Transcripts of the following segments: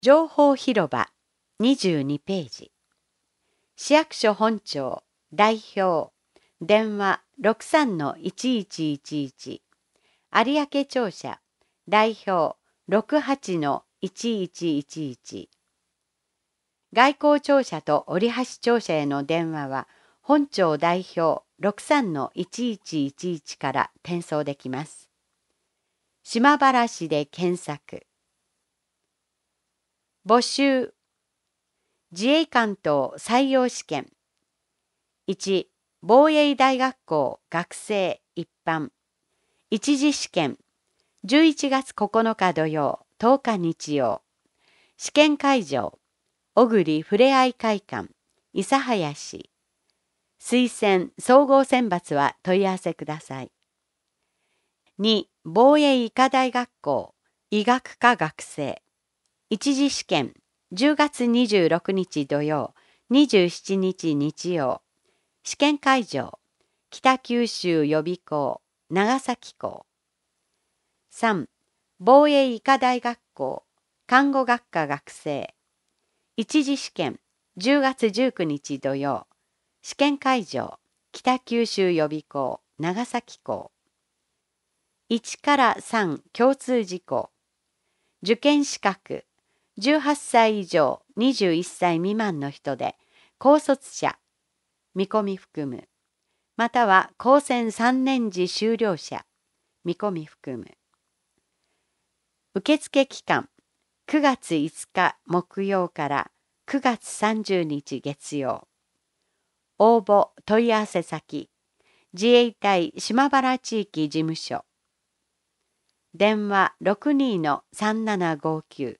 情報広場22ページ。市役所本庁代表電話 63-1111 有明庁舎代表 68-1111 外交庁舎と折橋庁舎への電話は本庁代表 63-1111 から転送できます。島原市で検索。募集。自衛官等採用試験。1、防衛大学校学生一般。一次試験。11月9日土曜、10日日曜。試験会場。小栗ふれあい会館、諫早市。推薦・総合選抜は問い合わせください。2、防衛医科大学校医学科学生。一次試験。10月26日土曜、27日日曜。試験会場。北九州予備校、長崎校。3、防衛医科大学校看護学科学生。一次試験。10月19日土曜。試験会場。北九州予備校、長崎校。1から3共通事項。受験資格。18歳以上21歳未満の人で、高卒者、見込み含む。または高専3年時修了者、見込み含む。受付期間、9月5日木曜から9月30日月曜。応募問い合わせ先、自衛隊島原地域事務所。電話 62-3759。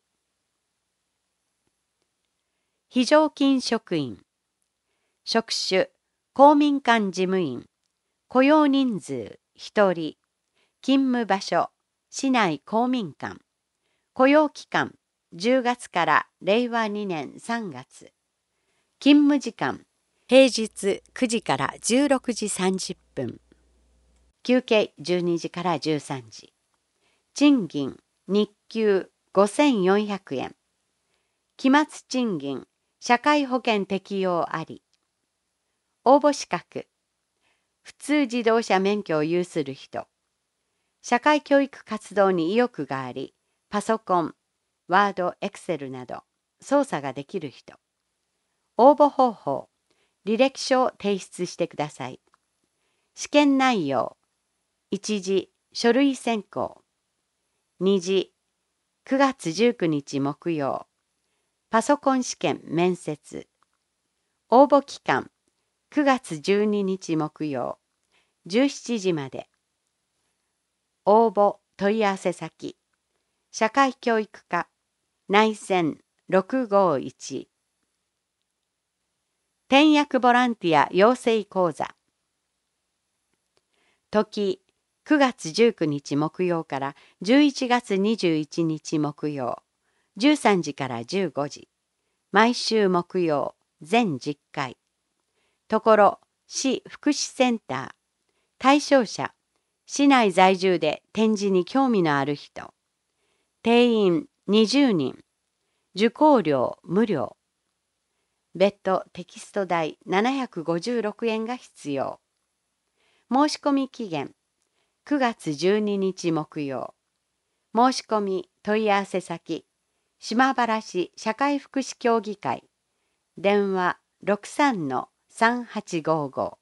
非常勤職員。職種、公民館事務員。雇用人数、1人。勤務場所、市内公民館。雇用期間、10月から令和2年3月。勤務時間、平日9時から16時30分。休憩12時から13時。賃金、日給5400円。期末賃金、社会保険適用あり。応募資格。普通自動車免許を有する人。社会教育活動に意欲があり、パソコン、ワード、エクセルなど操作ができる人。応募方法。履歴書を提出してください。試験内容。1次、書類選考。2次、9月19日木曜。パソコン試験面接。応募期間。9月12日木曜。17時まで。応募問い合わせ先。社会教育課。内線651。転訳ボランティア養成講座。時、9月19日木曜から11月21日木曜。13時から15時。毎週木曜、全10回。ところ、市福祉センター。対象者、市内在住で展示に興味のある人。定員20人。受講料無料。別途テキスト代756円が必要。申し込み期限9月12日木曜。申し込み問い合わせ先島原市社会福祉協議会。電話 63-3855